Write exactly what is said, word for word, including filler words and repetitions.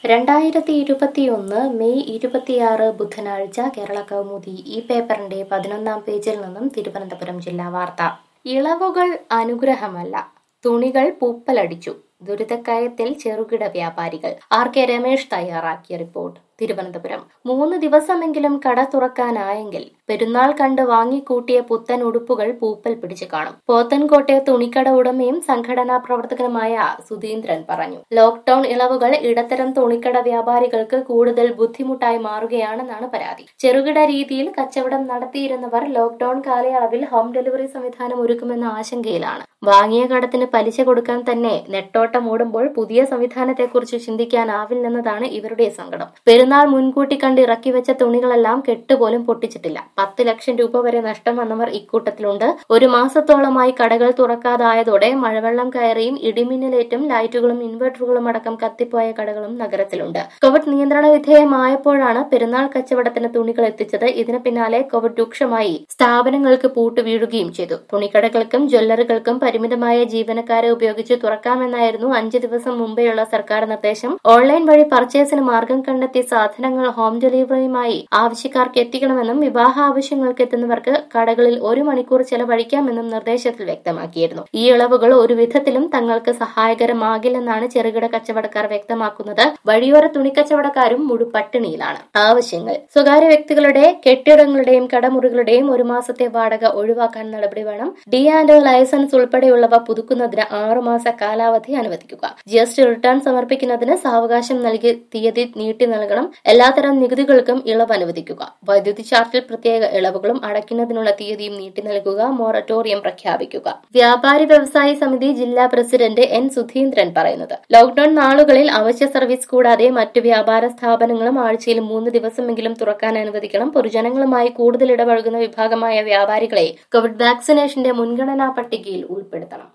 രണ്ടായിരത്തി ഇരുപത്തിയൊന്ന് മെയ് ഇരുപത്തിയാറ് ബുധനാഴ്ച കേരള കൗമുദി ഈ പേപ്പറിന്റെ പതിനൊന്നാം പേജിൽ നിന്നും തിരുവനന്തപുരം ജില്ലാ വാർത്ത. ഇളവുകൾ അനുഗ്രഹമല്ല, തുണികൾ പൂപ്പലടിച്ചു. ദുരിതക്കയത്തിൽ ചെറുകിട വ്യാപാരികൾ. ആർ കെ രമേശ് തയ്യാറാക്കിയ റിപ്പോർട്ട്. തിരുവനന്തപുരം. മൂന്ന് ദിവസമെങ്കിലും കട തുറക്കാനായെങ്കിൽ പെരുന്നാൾ കണ്ട് വാങ്ങിക്കൂട്ടിയ പുത്തൻ ഉടുപ്പുകൾ പൂപ്പൽ പിടിച്ചു കാണും. പോത്തൻകോട്ടെ തുണിക്കട ഉടമയും സംഘടനാ പ്രവർത്തകനുമായ സുധീന്ദ്രൻ പറഞ്ഞു. ലോക്ഡൌൺ ഇളവുകൾ ഇടത്തരം തുണിക്കട വ്യാപാരികൾക്ക് കൂടുതൽ ബുദ്ധിമുട്ടായി മാറുകയാണെന്നാണ് പരാതി. ചെറുകിട രീതിയിൽ കച്ചവടം നടത്തിയിരുന്നവർ ലോക്ഡൌൺ കാലയളവിൽ ഹോം ഡെലിവറി സംവിധാനം ഒരുക്കുമെന്ന ആശങ്കയിലാണ്. വാങ്ങിയ കടത്തിന് പലിശ കൊടുക്കാൻ തന്നെ നെട്ടോട്ടം ഓടുമ്പോൾ പുതിയ സംവിധാനത്തെക്കുറിച്ച് ചിന്തിക്കാനാവില്ലെന്നതാണ് ഇവരുടെ സങ്കടം. പെരുന്നാൾ മുൻകൂട്ടി കണ്ട് ഇറക്കി വെച്ച തുണികളെല്ലാം കെട്ടുപോലും പൊട്ടിച്ചിട്ടില്ല. പത്ത് ലക്ഷം രൂപ വരെ നഷ്ടം വന്നവർ ഇക്കൂട്ടത്തിലുണ്ട്. ഒരു മാസത്തോളമായി കടകൾ തുറക്കാതായതോടെ മഴവെള്ളം കയറിയും ഇടിമിന്നലേറ്റും ലൈറ്റുകളും ഇൻവെർട്ടറുകളും അടക്കം കത്തിപ്പോയ കടകളും നഗരത്തിലുണ്ട്. കോവിഡ് നിയന്ത്രണ വിധേയമായപ്പോഴാണ് പെരുന്നാൾ കച്ചവടത്തിന് തുണികൾ എത്തിച്ചത്. ഇതിന് പിന്നാലെ കോവിഡ് രൂക്ഷമായി സ്ഥാപനങ്ങൾക്ക് പൂട്ട് വീഴുകയും ചെയ്തു. തുണിക്കടകൾക്കും ജ്വല്ലറികൾക്കും പരിമിതമായ ജീവനക്കാരെ ഉപയോഗിച്ച് തുറക്കാമെന്നായിരുന്നു അഞ്ചു ദിവസം മുമ്പെയുള്ള സർക്കാർ നിർദ്ദേശം. ഓൺലൈൻ വഴി പർച്ചേസിന് മാർഗം കണ്ടെത്തി സാധനങ്ങൾ ഹോം ഡെലിവറിയുമായി ആവശ്യക്കാർക്ക് എത്തിക്കണമെന്നും വിവാഹ ആവശ്യങ്ങൾക്ക് എത്തുന്നവർക്ക് കടകളിൽ ഒരു മണിക്കൂർ ചെലവഴിക്കാമെന്നും നിർദ്ദേശത്തിൽ വ്യക്തമാക്കിയിരുന്നു. ഈ ഇളവുകൾ ഒരു വിധത്തിലും തങ്ങൾക്ക് സഹായകരമാകില്ലെന്നാണ് ചെറുകിട കച്ചവടക്കാർ വ്യക്തമാക്കുന്നത്. വഴിയോര തുണിക്കച്ചവടക്കാരും മുഴുപട്ടിണിയിലാണ്. ആവശ്യങ്ങൾ. സ്വകാര്യ വ്യക്തികളുടെ കെട്ടിടങ്ങളുടെയും കടമുറികളുടെയും ഒരു മാസത്തെ വാടക ഒഴിവാക്കാൻ നടപടി വേണം. ഡി ആൻഡ് ലൈസൻസ് ഉൾപ്പെടെയുള്ളവ പുതുക്കുന്നതിന് ആറുമാസ കാലാവധി അനുവദിക്കുക. ജി എസ് ടി റിട്ടേൺ സമർപ്പിക്കുന്നതിന് സാവകാശം നൽകി തീയതി നീട്ടി നൽകണം. എല്ലാത്തരം നികുതികൾക്കും ഇളവ് അനുവദിക്കുക. വൈദ്യുതി ചാർജിൽ പ്രത്യേക ഇളവുകളും അടയ്ക്കുന്നതിനുള്ള തീയതിയും നീട്ടി നൽകുക. മൊറട്ടോറിയം പ്രഖ്യാപിക്കുക. വ്യാപാരി വ്യവസായി സമിതി ജില്ലാ പ്രസിഡന്റ് എൻ സുധീന്ദ്രൻ പറയുന്നത്. ലോക്ഡൌൺ നാളുകളിൽ അവശ്യ സർവീസ് കൂടാതെ മറ്റു വ്യാപാര സ്ഥാപനങ്ങളും ആഴ്ചയിൽ മൂന്ന് ദിവസമെങ്കിലും തുറക്കാൻ അനുവദിക്കണം. പൊതുജനങ്ങളുമായി കൂടുതൽ ഇടപഴകുന്ന വിഭാഗമായ വ്യാപാരികളെ കോവിഡ് വാക്സിനേഷന്റെ മുൻഗണനാ പട്ടികയിൽ ഉൾപ്പെടുത്തണം.